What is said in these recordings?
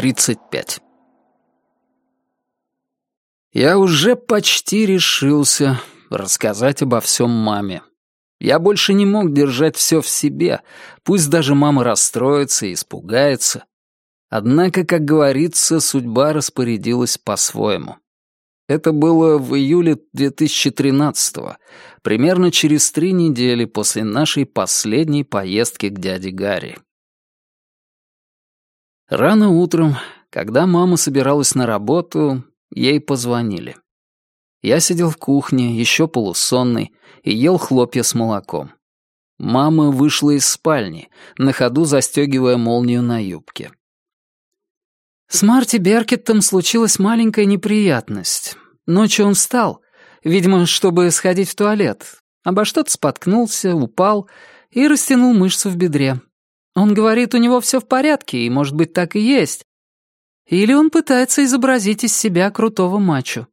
35. Я уже почти решился рассказать обо всем маме. Я больше не мог держать все в себе, пусть даже мама расстроится и испугается. Однако, как говорится, судьба распорядилась по-своему. Это было в июле 2013-го, примерно через 3 недели после нашей последней поездки к дяде Гарри. Рано утром, когда мама собиралась на работу, ей позвонили. Я сидел в кухне, еще полусонный, и ел хлопья с молоком. Мама вышла из спальни, на ходу застегивая молнию на юбке. С Марти Беркеттом случилась маленькая неприятность. Ночью он встал, видимо, чтобы сходить в туалет. Обо что-то споткнулся, упал и растянул мышцу в бедре. Он говорит, у него все в порядке, и, может быть, так и есть. Или он пытается изобразить из себя крутого мачо.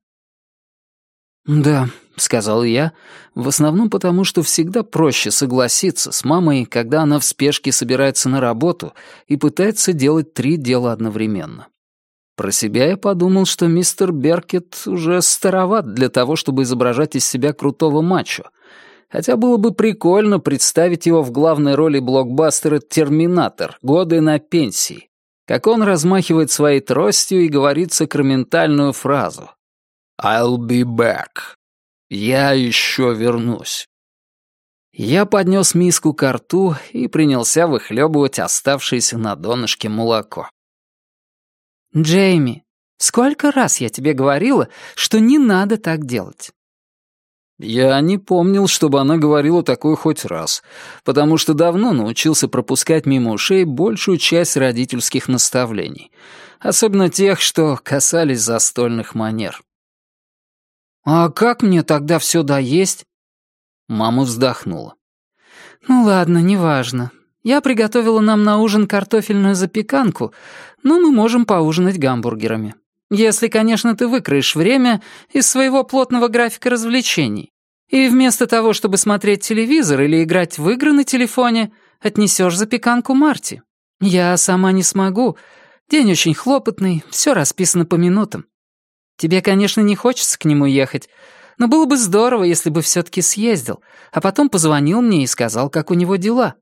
«Да», — сказал я, в основном потому, что всегда проще согласиться с мамой, когда она в спешке собирается на работу и пытается делать 3 дела одновременно. Про себя я подумал, что мистер Беркетт уже староват для того, чтобы изображать из себя крутого мачо, хотя было бы прикольно представить его в главной роли блокбастера «Терминатор. Годы на пенсии», как он размахивает своей тростью и говорит сакраментальную фразу «I'll be back». «Я еще вернусь». Я поднес миску ко рту и принялся выхлебывать оставшееся на донышке молоко. «Джейми, сколько раз я тебе говорила, что не надо так делать?» Я не помнил, чтобы она говорила такое хоть раз, потому что давно научился пропускать мимо ушей большую часть родительских наставлений, особенно тех, что касались застольных манер. «А как мне тогда все доесть?» Мама вздохнула. «Ну ладно, неважно. Я приготовила нам на ужин картофельную запеканку, но мы можем поужинать гамбургерами. Если, конечно, ты выкроешь время из своего плотного графика развлечений, и вместо того, чтобы смотреть телевизор или играть в игры на телефоне, отнесешь запеканку Марти. Я сама не смогу. День очень хлопотный, все расписано по минутам. Тебе, конечно, не хочется к нему ехать, но было бы здорово, если бы все-таки съездил, а потом позвонил мне и сказал, как у него дела».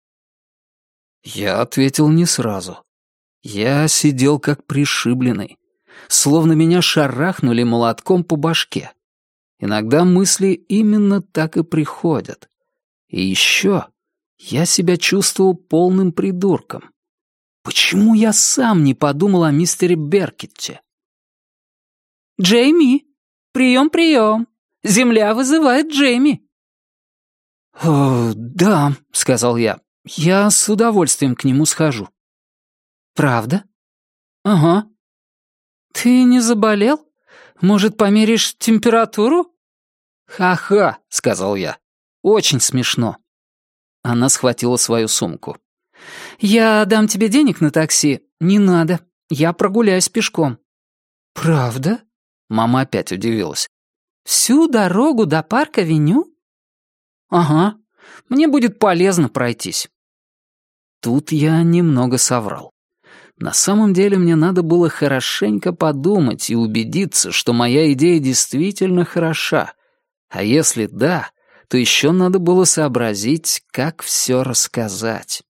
Я ответил не сразу. Я сидел как пришибленный, словно меня шарахнули молотком по башке. Иногда мысли именно так и приходят. И еще я себя чувствовал полным придурком. Почему я сам не подумал о мистере Беркетте? «Джейми, прием. Земля вызывает Джейми». «Да», — сказал я, — «я с удовольствием к нему схожу». «Правда?» «Ага». «Ты не заболел? Может, померишь температуру?» «Ха-ха», — сказал я. «Очень смешно». Она схватила свою сумку. «Я дам тебе денег на такси». «Не надо. Я прогуляюсь пешком». «Правда?» Мама опять удивилась. «Всю дорогу до парк-авеню?» «Ага. Мне будет полезно пройтись». Тут я немного соврал. На самом деле мне надо было хорошенько подумать и убедиться, что моя идея действительно хороша. А если да, то еще надо было сообразить, как все рассказать.